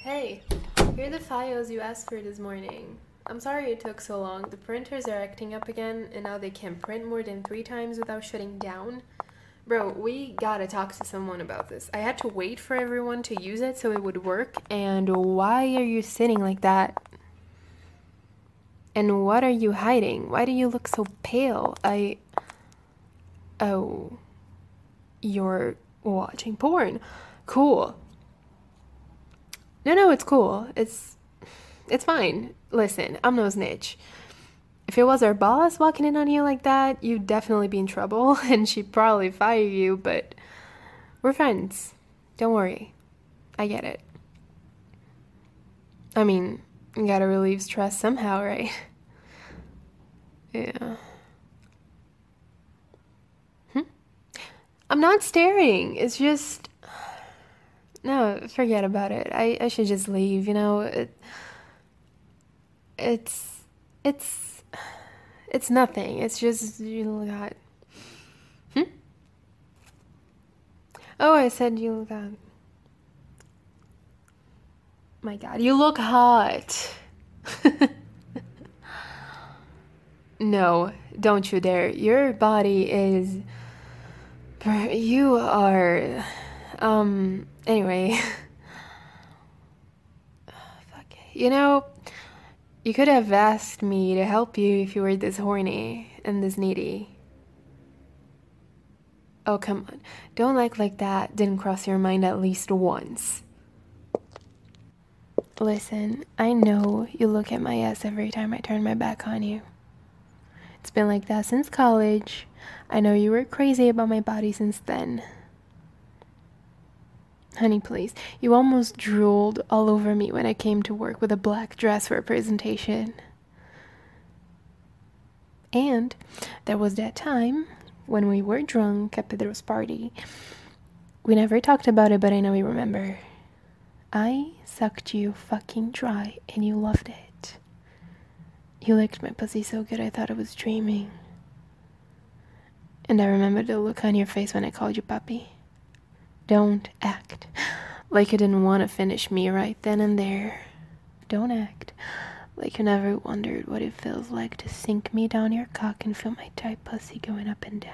Hey, here are the files you asked for this morning. I'm sorry it took so long. The printers are acting up again, and now they can't print more than 3 times without shutting down. Bro, we gotta talk to someone about this. I had to wait for everyone to use it so it would work, and why are you sitting like that? And what are you hiding? Why do you look so pale? Oh, you're watching porn. Cool. No, it's cool. It's fine. Listen, I'm no snitch. If it was our boss walking in on you like that, you'd definitely be in trouble, and she'd probably fire you, but we're friends. Don't worry. I get it. I mean, you gotta relieve stress somehow, right? Yeah. I'm not staring. It's just. No, forget about it. I should just leave, you know? It's. It's. It's nothing. It's just. You got. Oh, I said you got. My god, you look hot. No, don't you dare. Your body is. You are. Anyway. Fuck. You know, you could have asked me to help you if you were this horny and this needy. Oh, come on. Don't act like that didn't cross your mind at least once. Listen, I know you look at my ass every time I turn my back on you. It's been like that since college. I know you were crazy about my body since then. Honey, please. You almost drooled all over me when I came to work with a black dress for a presentation. And there was that time when we were drunk at Pedro's party. We never talked about it, but I know you remember. I sucked you fucking dry and you loved it. You licked my pussy so good I thought I was dreaming. And I remember the look on your face when I called you puppy. Don't act like you didn't want to finish me right then and there. Don't act like you never wondered what it feels like to sink me down your cock and feel my tight pussy going up and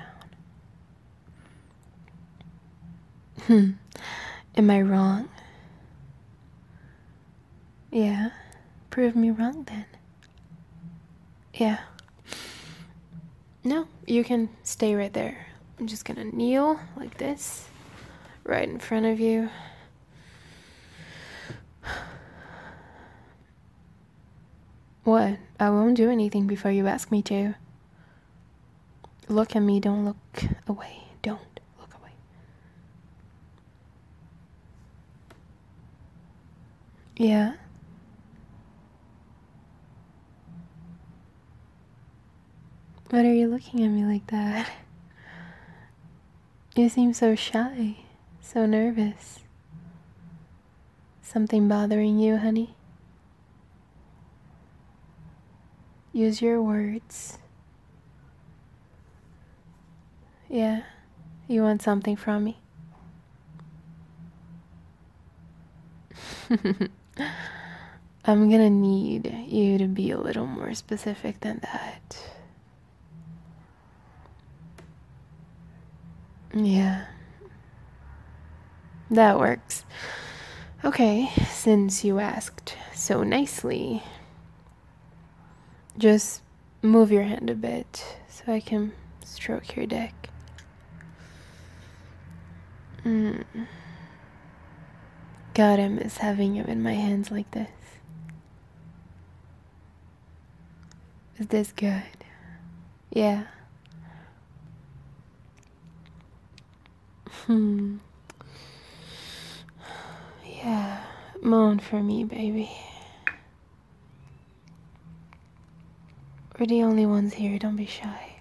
down. Am I wrong? Yeah, prove me wrong then. Yeah. No, you can stay right there. I'm just gonna kneel like this, right in front of you. What? I won't do anything before you ask me to. Look at me, don't look away. Don't look away. Yeah? What are you looking at me like that? You seem so shy, so nervous. Something bothering you, honey? Use your words. Yeah? You want something from me? I'm gonna need you to be a little more specific than that. Yeah. That works. Okay, since you asked so nicely, just move your hand a bit so I can stroke your dick. God, I miss having you in my hands like this. Is this good? Yeah. Yeah. Moan for me, baby. We're the only ones here, don't be shy.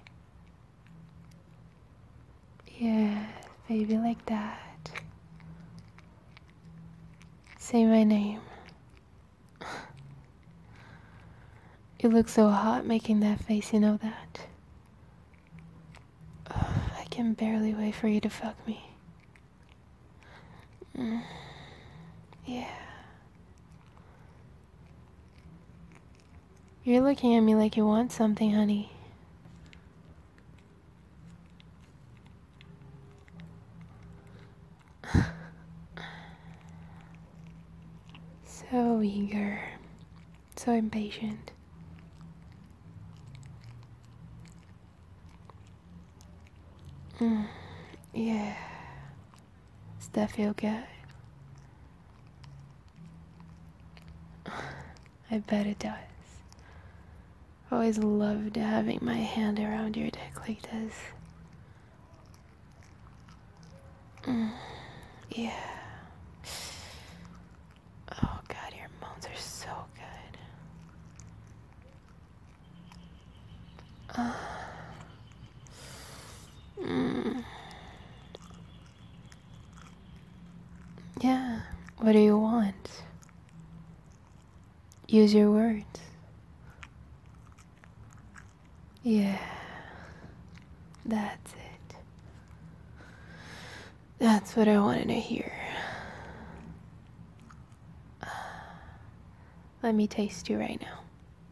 Yeah, baby, like that. Say my name. You look so hot making that face, you know that? I can barely wait for you to fuck me. Yeah. You're looking at me like you want something, honey. So eager. So impatient. Yeah. Does that feel good? I bet it does. Always loved having my hand around your dick like this. Yeah. Oh god, your moans are so good. Yeah. What do you want? Use your words. Yeah. That's it. That's what I wanted to hear. Let me taste you right now.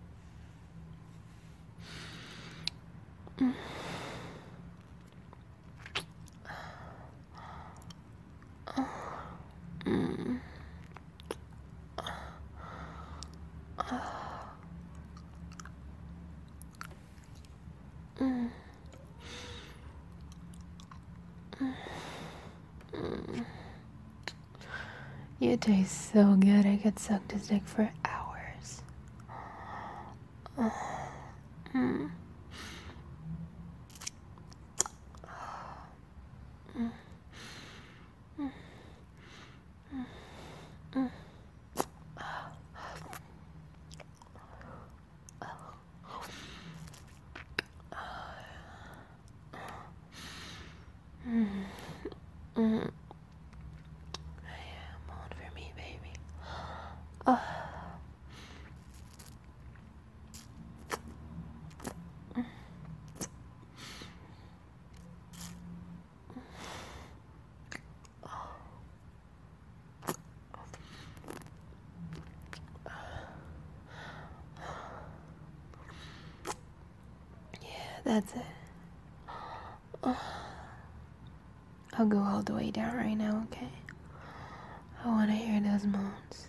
You taste so good, I could suck this dick for hours. Moan for me, baby. Yeah, that's it. I'll go all the way down right now, okay? I want to hear those moans.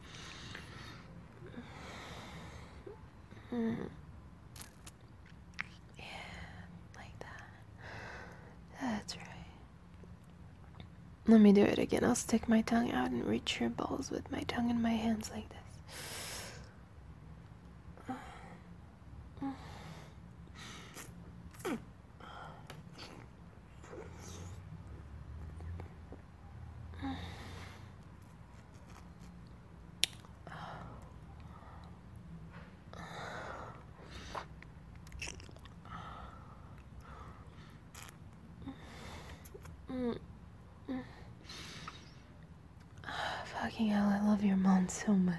Yeah, like that. That's right. Let me do it again. I'll stick my tongue out and reach your balls with my tongue in my hands like this. Fucking hell, I love your mom so much.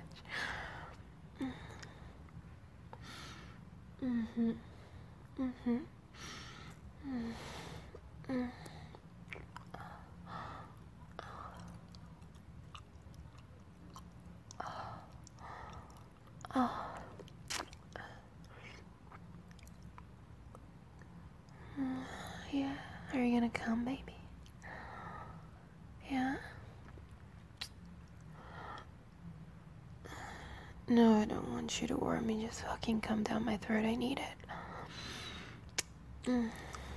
Yeah, are you gonna come, baby? Yeah? No, I don't want you to worry me. Just fucking come down my throat. I need it.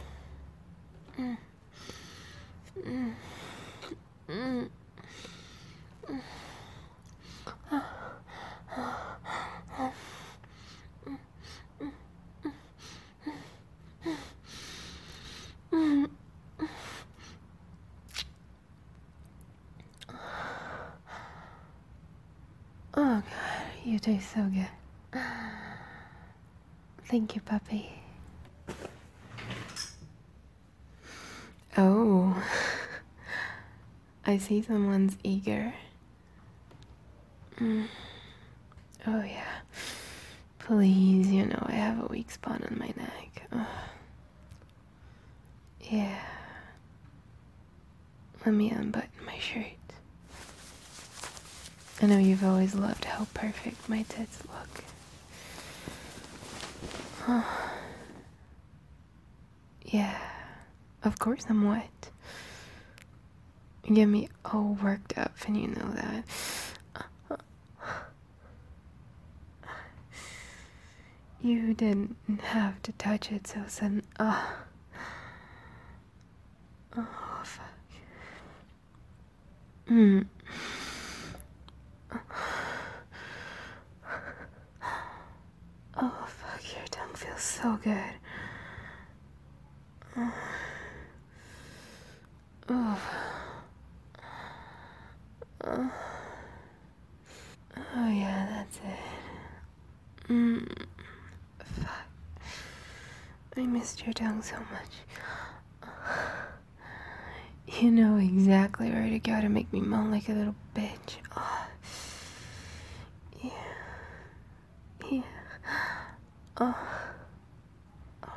Oh god, you taste so good. Thank you, puppy. Oh, I see someone's eager. Oh yeah. Please, you know I have a weak spot on my neck. Yeah. Let me unbutton my shirt. I know you've always loved how perfect my tits look. Yeah, of course I'm wet. You get me all worked up, and you know that. You didn't have to touch it so sudden. Oh, fuck. Oh, fuck, your tongue feels so good. Oh. Oh, yeah, that's it. Fuck. I missed your tongue so much. You know exactly where to go to make me moan like a little bitch. Oh. Yeah. Yeah. Oh. Oh.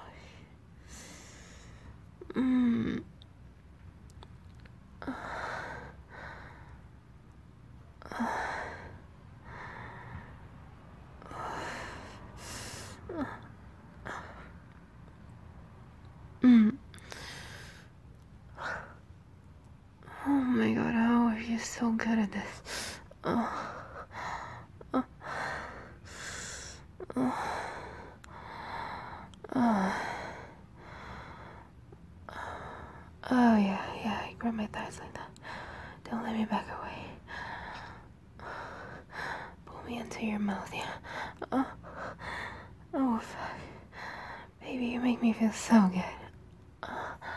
Oh my god, how are you so good at this? Oh. Oh. Oh. Oh. Oh yeah, grab my thighs like that. Don't let me back away. Pull me into your mouth, yeah. Oh, oh fuck. Baby, you make me feel so good.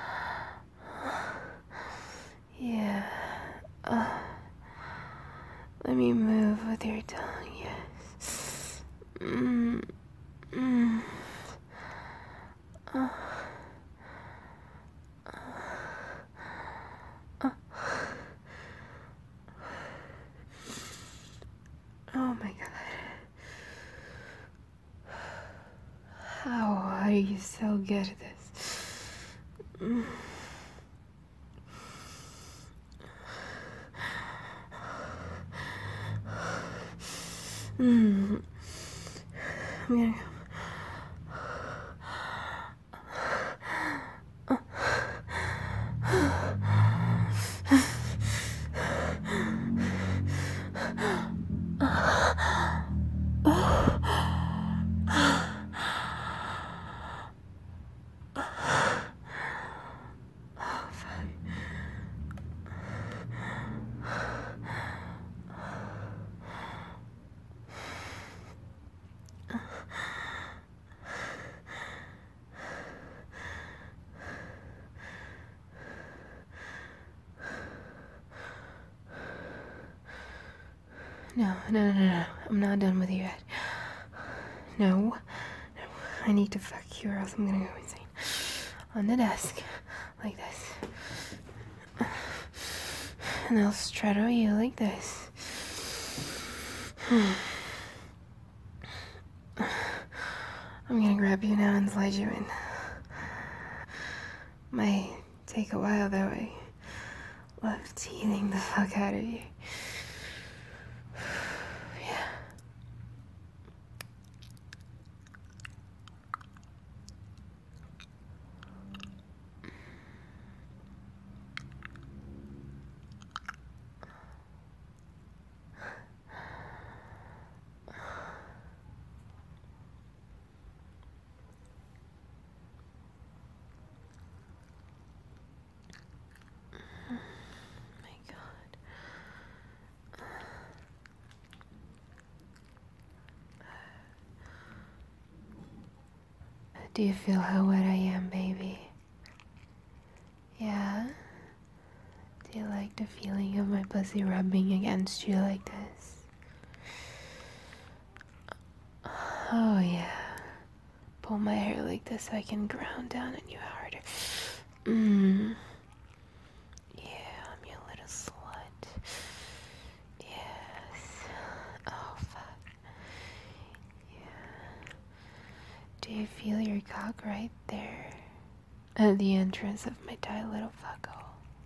Yeah. Let me move with your tongue, yes. Mm. Mm. Oh my god. How are you so good at this? Mm. Mm. I'm gonna go. No. I'm not done with you yet. No. I need to fuck you or else I'm gonna go insane. On the desk. Like this. And I'll straddle you like this. I'm gonna grab you now and slide you in. Might take a while though. I love teething the fuck out of you. Yeah. My god. Do you feel how wet I am, baby? Yeah? Do you like the feeling of my pussy rubbing against you like this? Oh yeah. Pull my hair like this so I can ground down on you harder. Yeah, I'm your little slut. Yes. Oh fuck. Yeah. Do you feel your cock right there? At the entrance of my tight little fuckhole.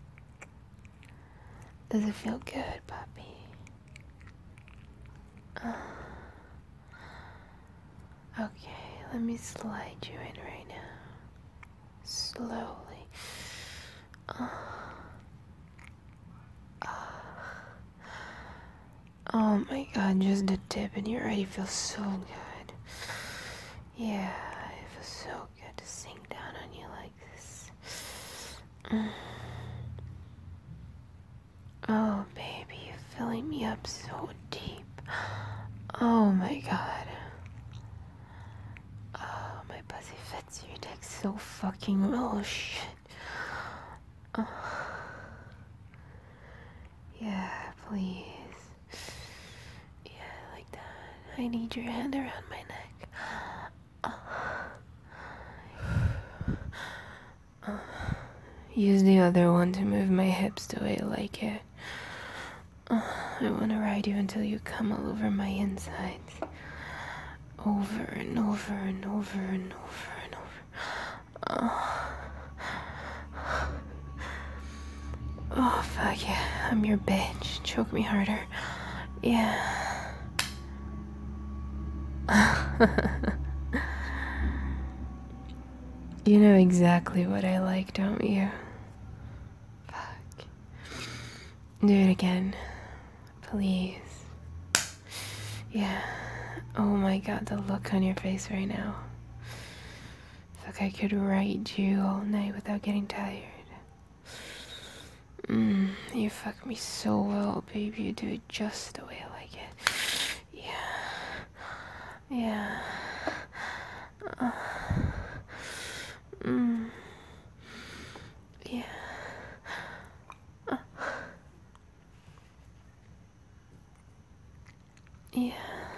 Does it feel good, puppy? Okay, Let me slide you in right now. Slowly. Oh my god, just the tip and you already feel so good. Yeah, it feels so good to sink down on you like this. Oh baby, you're filling me up so deep. Oh my god. Oh, my pussy fits your dick so fucking well. Oh shit. Yeah, please. Yeah, like that. I need your hand around my neck. Use the other one to move my hips the way I like it. I want to ride you until you come all over my insides. Over and over and over and over and over. Oh, fuck yeah. I'm your bitch. Choke me harder. Yeah. You know exactly what I like, don't you? Fuck. Do it again. Please. Yeah. Oh my god, the look on your face right now. Fuck, I could ride you all night without getting tired. You fuck me so well, baby. You do it just the way I like it. Yeah. Yeah. Yeah. Yeah.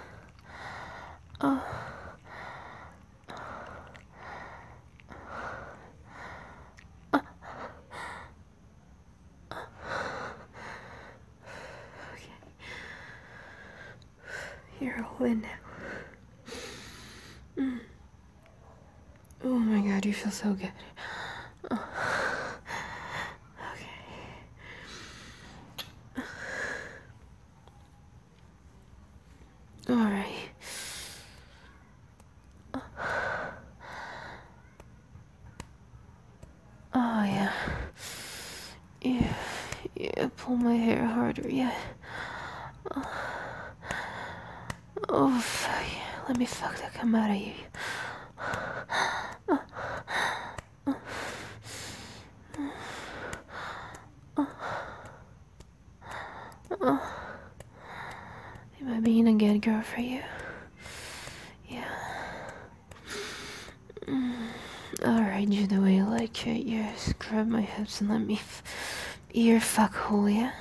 Okay. You're all in now. Oh my god, you feel so good. Okay. Alright. Oh yeah. Yeah. Yeah, pull my hair harder, yeah. Oh, fuck yeah. Let me fuck that come out of you. Am I being a good girl for you? Yeah. I'll ride you the way you like it. Yeah, scrub my hips and let me be your fuck hole, yeah?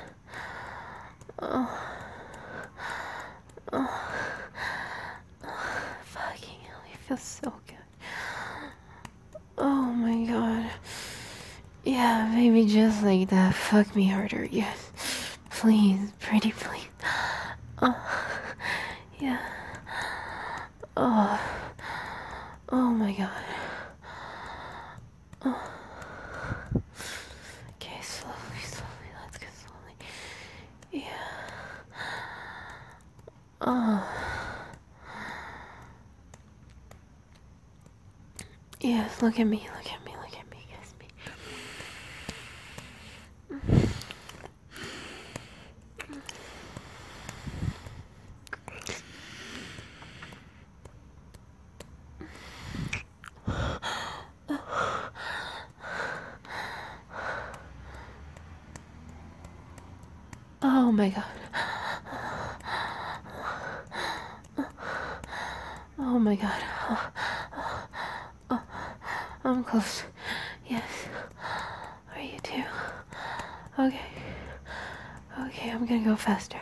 Fucking hell, you feel so good. Oh my god. Yeah, baby, just like that. Fuck me harder, yes. Please, pretty please. Yeah. Oh. Oh my god. Okay, slowly, slowly. Let's go slowly. Yeah. Yes, look at me, look at me, look at me, yes, me. Oh my god. Oh my god. I'm close. Yes. Are you too? Okay. Okay, I'm gonna go faster.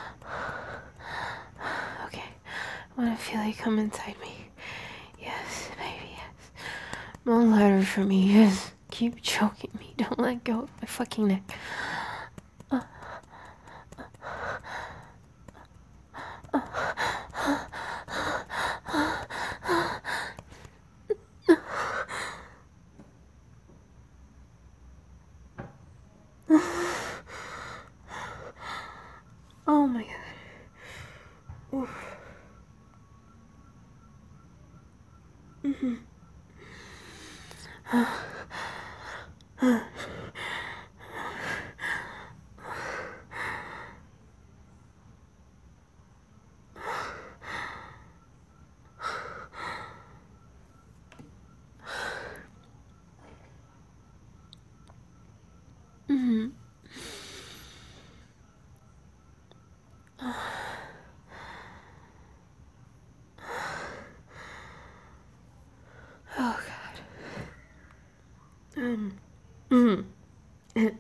Okay. I wanna feel you come inside me. Yes, baby, yes. Moan louder for me, yes. Keep choking me. Don't let go of my fucking neck. Oh my god. Oof.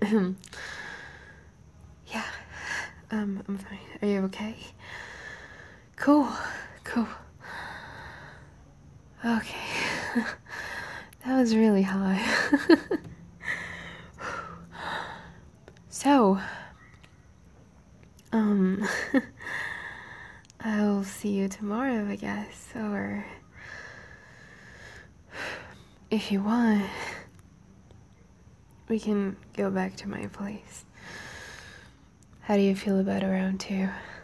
Yeah, I'm fine. Are you okay? Cool, cool. Okay. That was really high. So, um, I'll see you tomorrow, I guess, or if you want, we can go back to my place. How do you feel about around 2?